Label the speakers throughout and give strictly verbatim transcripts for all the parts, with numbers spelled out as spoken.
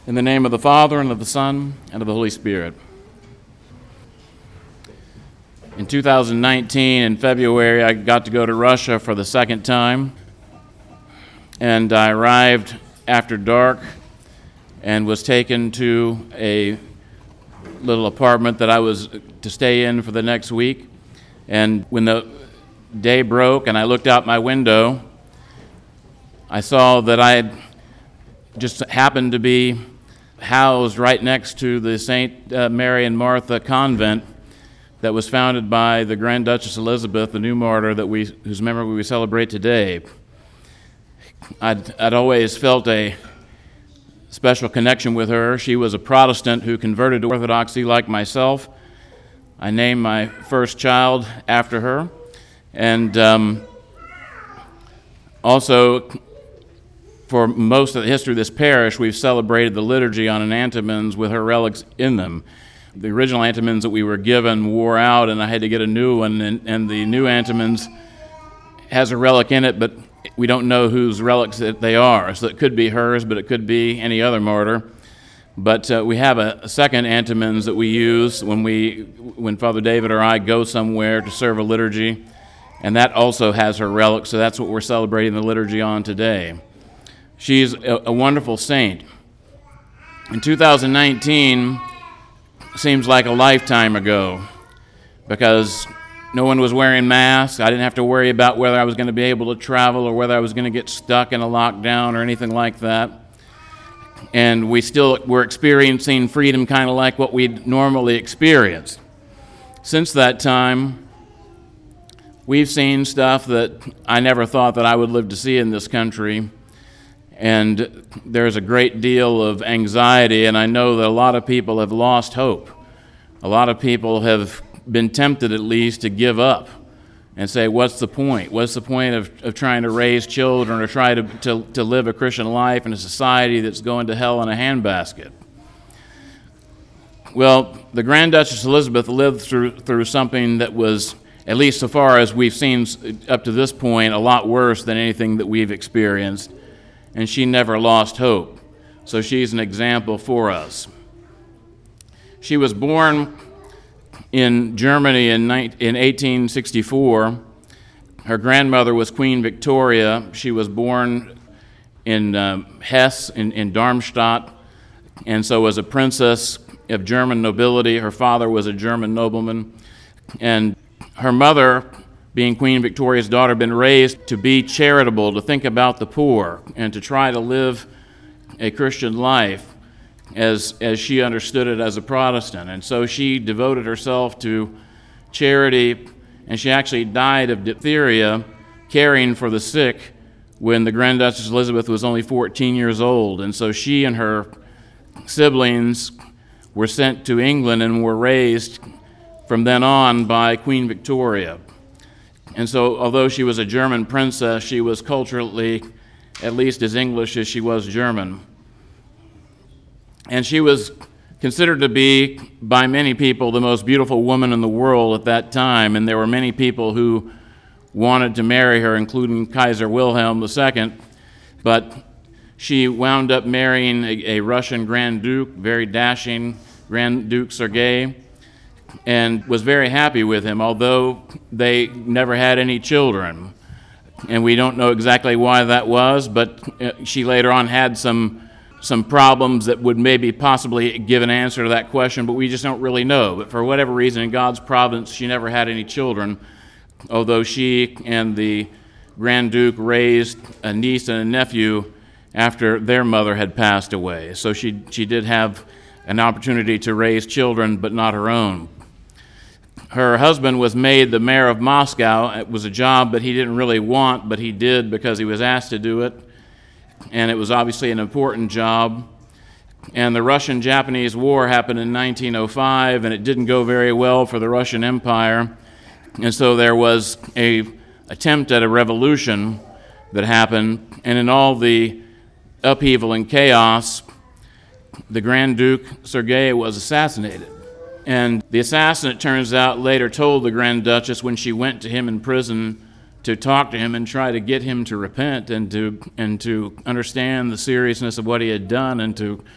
Speaker 1: In the name of the Father, and of the Son, and of the Holy Spirit. In two thousand nineteen, in February, I got to go to Russia for the second time, and I arrived after dark and was taken to a little apartment that I was to stay in for the next week. And when the day broke and I looked out my window, I saw that I had just happened to be housed right next to the Saint Uh, Mary and Martha convent that was founded by the Grand Duchess Elizabeth, the new martyr that we, whose memory we celebrate today. I'd, I'd always felt a special connection with her. She was a Protestant who converted to Orthodoxy like myself. I named my first child after her, and um, also for most of the history of this parish, we've celebrated the liturgy on enantiomens with her relics in them. The original antiomens that we were given wore out, and I had to get a new one, and, and the new antiomens has a relic in it, but we don't know whose relics they are. So it could be hers, but it could be any other martyr. But uh, we have a, a second antiomens that we use when we, when Father David or I go somewhere to serve a liturgy, and that also has her relic, so that's what we're celebrating the liturgy on today. She's a, a wonderful saint. In two thousand nineteen seems like a lifetime ago because no one was wearing masks. I didn't have to worry about whether I was going to be able to travel or whether I was going to get stuck in a lockdown or anything like that. And we still were experiencing freedom kind of like what we'd normally experienced. Since that time, we've seen stuff that I never thought that I would live to see in this country. And there's a great deal of anxiety, and I know that a lot of people have lost hope. A lot of people have been tempted, at least, to give up and say, what's the point? What's the point of, of trying to raise children or try to, to, to live a Christian life in a society that's going to hell in a handbasket? Well, the Grand Duchess Elizabeth lived through, through something that was, at least so far as we've seen up to this point, a lot worse than anything that we've experienced. And she never lost hope. So she's an example for us. She was born in Germany in eighteen sixty-four. Her grandmother was Queen Victoria. She was born in um, Hesse, in, in Darmstadt, and so was a princess of German nobility. Her father was a German nobleman. And her mother, being Queen Victoria's daughter, been raised to be charitable, to think about the poor, and to try to live a Christian life as, as she understood it as a Protestant. And so she devoted herself to charity, and she actually died of diphtheria caring for the sick when the Grand Duchess Elizabeth was only fourteen years old. And so she and her siblings were sent to England and were raised from then on by Queen Victoria. And so, although she was a German princess, she was culturally at least as English as she was German. And she was considered to be, by many people, the most beautiful woman in the world at that time. And there were many people who wanted to marry her, including Kaiser Wilhelm the Second. But she wound up marrying a, a Russian Grand Duke, very dashing Grand Duke Sergei, and was very happy with him, although they never had any children. And we don't know exactly why that was, but she later on had some some problems that would maybe possibly give an answer to that question, but we just don't really know. But for whatever reason, in God's providence, she never had any children, although she and the Grand Duke raised a niece and a nephew after their mother had passed away. So she, she did have an opportunity to raise children, but not her own. Her husband was made the mayor of Moscow. It was a job that he didn't really want, but he did because he was asked to do it. And it was obviously an important job. And the Russian-Japanese War happened in nineteen oh five, and it didn't go very well for the Russian Empire. And so there was an attempt at a revolution that happened. And in all the upheaval and chaos, the Grand Duke Sergei was assassinated. And the assassin, it turns out, later told the Grand Duchess when she went to him in prison to talk to him and try to get him to repent and to and to understand the seriousness of what he had done and to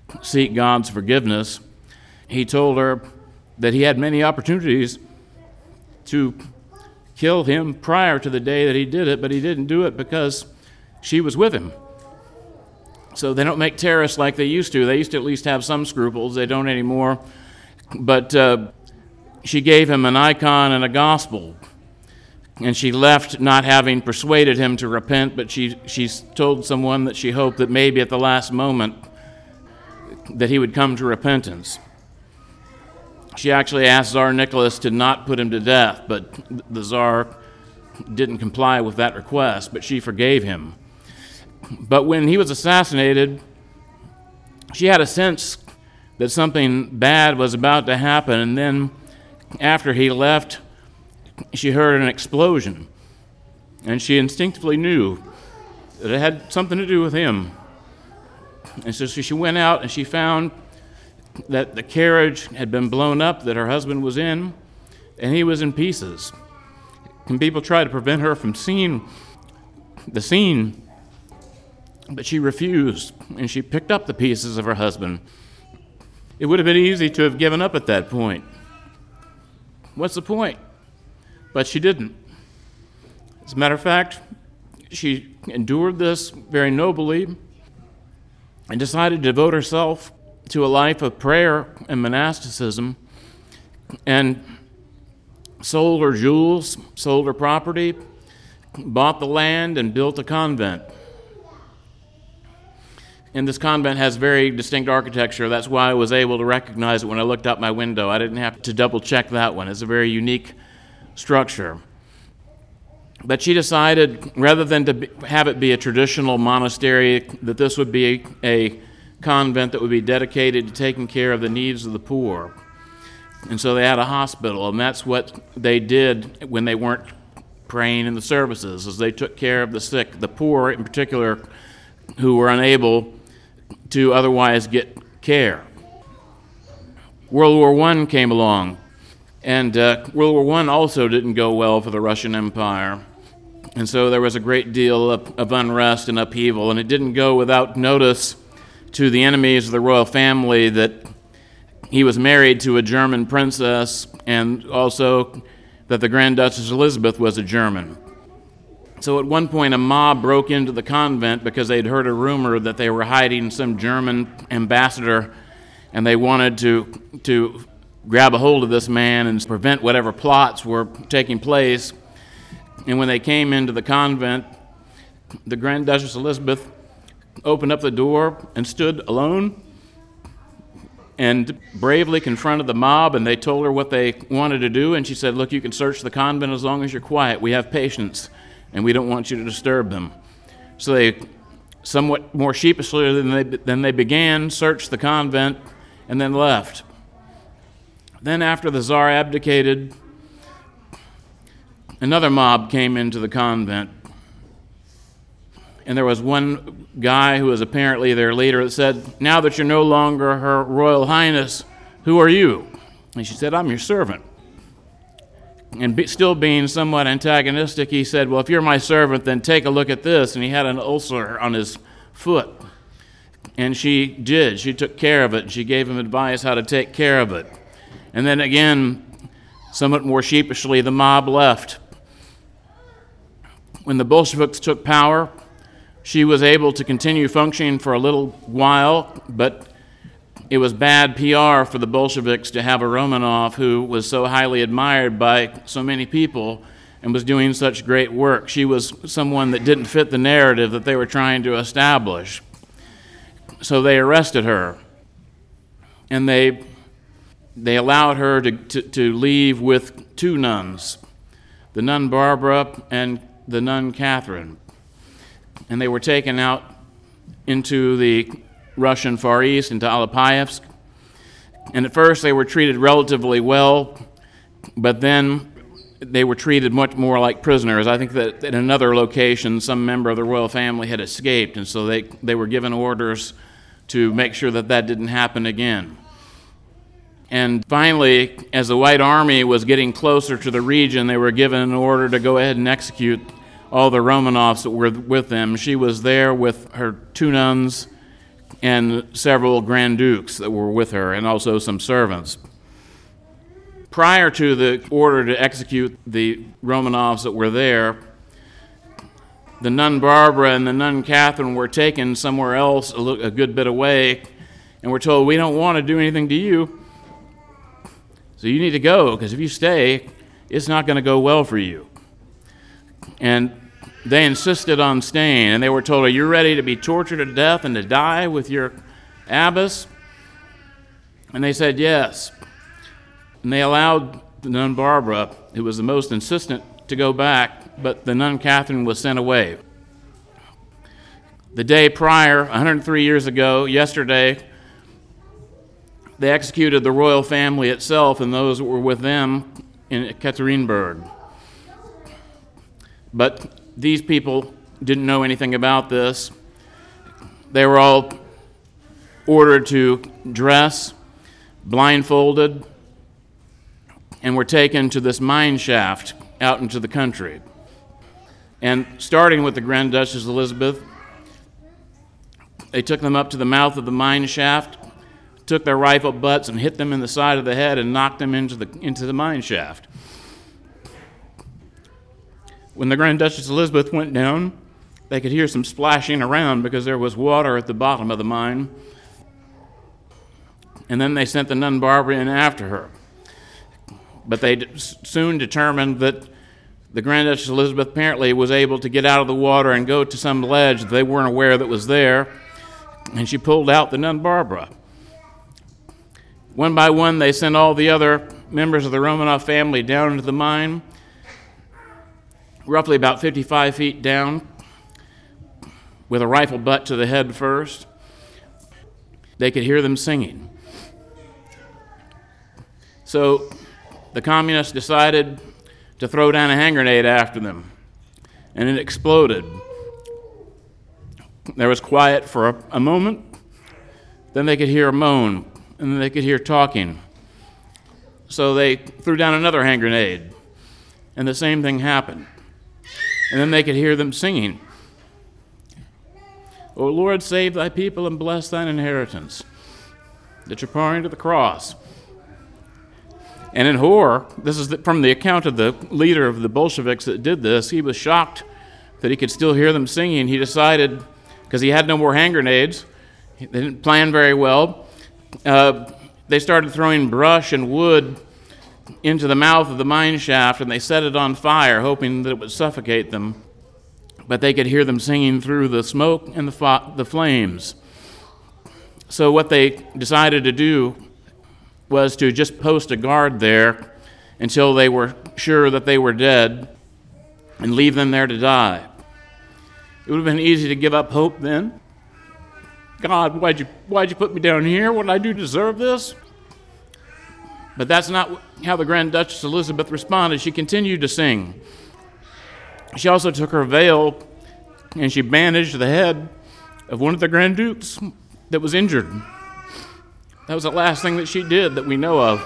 Speaker 1: seek God's forgiveness, he told her that he had many opportunities to kill him prior to the day that he did it, but he didn't do it because she was with him. So they don't make terrorists like they used to. They used to at least have some scruples. They don't anymore. But uh, she gave him an icon and a gospel. And she left not having persuaded him to repent, but she, she told someone that she hoped that maybe at the last moment that he would come to repentance. She actually asked Tsar Nicholas to not put him to death, but the Tsar didn't comply with that request, but she forgave him. But when he was assassinated, she had a sense that something bad was about to happen, and then after he left, she heard an explosion, and she instinctively knew that it had something to do with him. And so she went out and she found that the carriage had been blown up that her husband was in, and he was in pieces. And people tried to prevent her from seeing the scene, but she refused, and she picked up the pieces of her husband. It would have been easy to have given up at that point. What's the point? But she didn't. As a matter of fact, she endured this very nobly and decided to devote herself to a life of prayer and monasticism, and sold her jewels, sold her property, bought the land, and built a convent. And this convent has very distinct architecture. That's why I was able to recognize it when I looked out my window. I didn't have to double check that one. It's a very unique structure. But she decided, rather than to be, have it be a traditional monastery, that this would be a, a convent that would be dedicated to taking care of the needs of the poor. And so they had a hospital, and that's what they did when they weren't praying in the services, is they took care of the sick, the poor in particular, who were unable to otherwise get care. World War One came along, and uh, World War One also didn't go well for the Russian Empire. And so there was a great deal of, of unrest and upheaval, and it didn't go without notice to the enemies of the royal family that he was married to a German princess, and also that the Grand Duchess Elizabeth was a German. So at one point, a mob broke into the convent because they'd heard a rumor that they were hiding some German ambassador, and they wanted to, to grab a hold of this man and prevent whatever plots were taking place. And when they came into the convent, the Grand Duchess Elizabeth opened up the door and stood alone and bravely confronted the mob, and they told her what they wanted to do, and she said, "Look, you can search the convent as long as you're quiet. We have patience, and we don't want you to disturb them." So they, somewhat more sheepishly than they, than they began, searched the convent and then left. Then after the Tsar abdicated, another mob came into the convent, and there was one guy who was apparently their leader that said, "Now that you're no longer Her Royal Highness, who are you?" And she said, "I'm your servant." And be, still being somewhat antagonistic, he said, "Well, if you're my servant, then take a look at this." And he had an ulcer on his foot. And she did. She took care of it, and she gave him advice how to take care of it. And then again, somewhat more sheepishly, the mob left. When the Bolsheviks took power, she was able to continue functioning for a little while, but it was bad P R for the Bolsheviks to have a Romanov who was so highly admired by so many people and was doing such great work. She was someone that didn't fit the narrative that they were trying to establish. So they arrested her, and they they allowed her to, to, to leave with two nuns, the nun Barbara and the nun Catherine. And they were taken out into the Russian Far East, into Alapayevsk. And at first they were treated relatively well, but then they were treated much more like prisoners. I think that in another location, some member of the royal family had escaped, and so they, they were given orders to make sure that that didn't happen again. And finally, as the White Army was getting closer to the region, they were given an order to go ahead and execute all the Romanovs that were with them. She was there with her two nuns and several Grand Dukes that were with her, and also some servants. Prior to the order to execute the Romanovs that were there, the nun Barbara and the nun Catherine were taken somewhere else a, little, a good bit away, and were told, we don't want to do anything to you, so you need to go, because if you stay, it's not going to go well for you. And they insisted on staying, and they were told, are you ready to be tortured to death and to die with your abbess? And they said yes. And they allowed the nun Barbara, who was the most insistent, to go back, but the nun Catherine was sent away. The day prior, one hundred three years ago, yesterday, they executed the royal family itself and those that were with them in Ekaterinburg. But these people didn't know anything about this. They were all ordered to dress, blindfolded, and were taken to this mine shaft out into the country. And starting with the Grand Duchess Elizabeth, they took them up to the mouth of the mine shaft, took their rifle butts and hit them in the side of the head and knocked them into the into the mine shaft. When the Grand Duchess Elizabeth went down, they could hear some splashing around because there was water at the bottom of the mine. And then they sent the nun Barbara in after her. But they d- soon determined that the Grand Duchess Elizabeth apparently was able to get out of the water and go to some ledge that they weren't aware that was there, and she pulled out the nun Barbara. One by one, they sent all the other members of the Romanov family down into the mine, roughly about fifty-five feet down, with a rifle butt to the head first. They could hear them singing. So the communists decided to throw down a hand grenade after them, and it exploded. There was quiet for a, a moment. Then they could hear a moan, and then they could hear talking. So they threw down another hand grenade, and the same thing happened. And then they could hear them singing, O Lord, save thy people and bless thine inheritance, that you're pouring to the cross. And in horror, this is the, from the account of the leader of the Bolsheviks that did this, he was shocked that he could still hear them singing. He decided, because he had no more hand grenades, they didn't plan very well, uh, they started throwing brush and wood into the mouth of the mine shaft, and they set it on fire, hoping that it would suffocate them. But they could hear them singing through the smoke and the, fo- the flames. So what they decided to do was to just post a guard there until they were sure that they were dead and leave them there to die. It would have been easy to give up hope then. God, why'd you, why'd you put me down here? What did I do to deserve this? But that's not how the Grand Duchess Elizabeth responded. She continued to sing. She also took her veil and she bandaged the head of one of the Grand Dukes that was injured. That was the last thing that she did that we know of.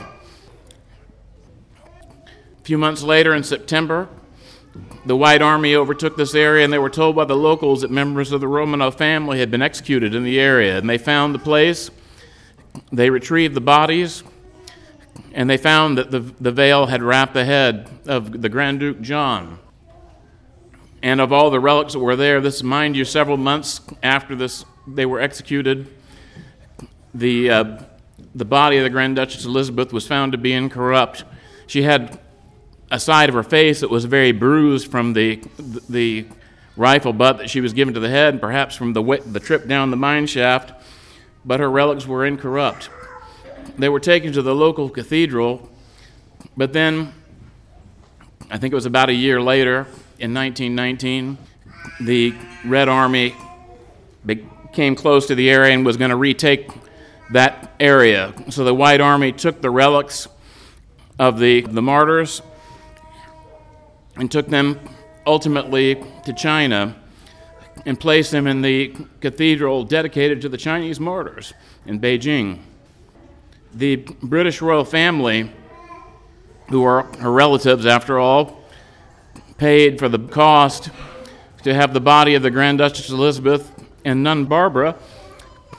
Speaker 1: A few months later, in September, the White Army overtook this area, and they were told by the locals that members of the Romanov family had been executed in the area. And they found the place, they retrieved the bodies, and they found that the, the veil had wrapped the head of the Grand Duke John. And of all the relics that were there, this, mind you, several months after this, they were executed, the uh, the body of the Grand Duchess Elizabeth was found to be incorrupt. She had a side of her face that was very bruised from the the rifle butt that she was given to the head, and perhaps from the the trip down the mine shaft, but her relics were incorrupt. They were taken to the local cathedral, but then, I think it was about a year later, in nineteen nineteen, the Red Army came close to the area and was going to retake that area. So the White Army took the relics of the, the martyrs and took them ultimately to China and placed them in the cathedral dedicated to the Chinese martyrs in Beijing. The British royal family, who are her relatives after all, paid for the cost to have the body of the Grand Duchess Elizabeth and nun Barbara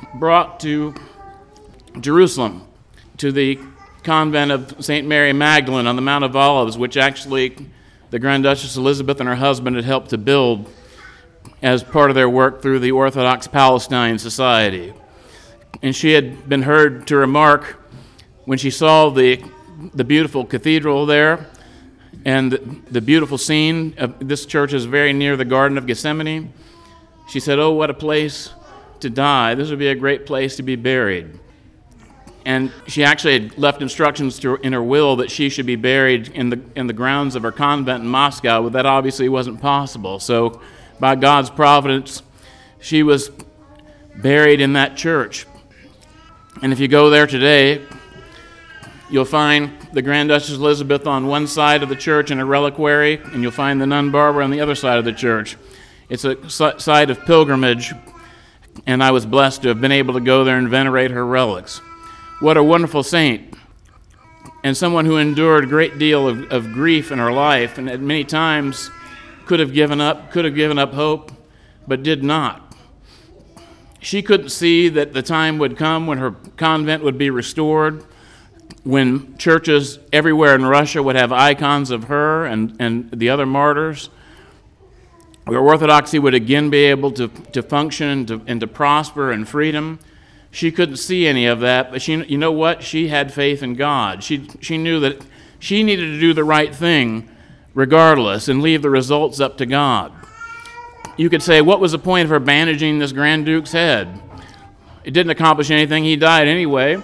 Speaker 1: brought to Jerusalem, to the convent of Saint Mary Magdalene on the Mount of Olives, which actually the Grand Duchess Elizabeth and her husband had helped to build as part of their work through the Orthodox Palestine Society. And she had been heard to remark, when she saw the, the beautiful cathedral there and the, the beautiful scene of this church is very near the Garden of Gethsemane, she said, "Oh, what a place to die. This would be a great place to be buried." And she actually had left instructions to, in her will that she should be buried in the in the grounds of her convent in Moscow, but that obviously wasn't possible. So by God's providence, she was buried in that church. And if you go there today, you'll find the Grand Duchess Elizabeth on one side of the church in a reliquary, and you'll find the Nun Barbara on the other side of the church. It's a site of pilgrimage, and I was blessed to have been able to go there and venerate her relics. What a wonderful saint, and someone who endured a great deal of, of grief in her life, and at many times could have given up, could have given up hope, but did not. She couldn't see that the time would come when her convent would be restored, when churches everywhere in Russia would have icons of her and, and the other martyrs, where Orthodoxy would again be able to, to function and to, and to prosper in freedom. She couldn't see any of that, but she, you know what? She had faith in God. She, she knew that she needed to do the right thing regardless and leave the results up to God. You could say, what was the point of her bandaging this Grand Duke's head? It didn't accomplish anything. He died anyway.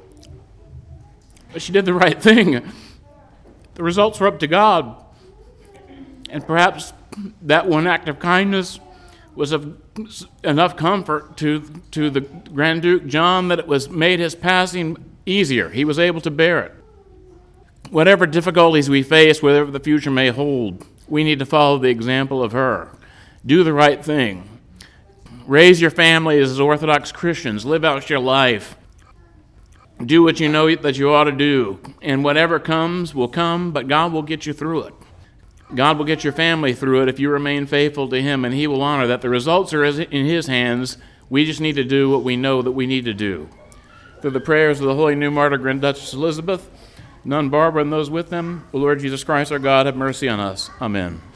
Speaker 1: But she did the right thing. The results were up to God. And perhaps that one act of kindness was of enough comfort to, to the Grand Duke John that it was made his passing easier. He was able to bear it. Whatever difficulties we face, whatever the future may hold, we need to follow the example of her. Do the right thing. Raise your family as Orthodox Christians. Live out your life. Do what you know that you ought to do. And whatever comes will come, but God will get you through it. God will get your family through it if you remain faithful to Him, and He will honor that. The results are in His hands. We just need to do what we know that we need to do. Through the prayers of the Holy New Martyr Grand Duchess Elizabeth, Nun Barbara, and those with them, O Lord Jesus Christ, our God, have mercy on us. Amen.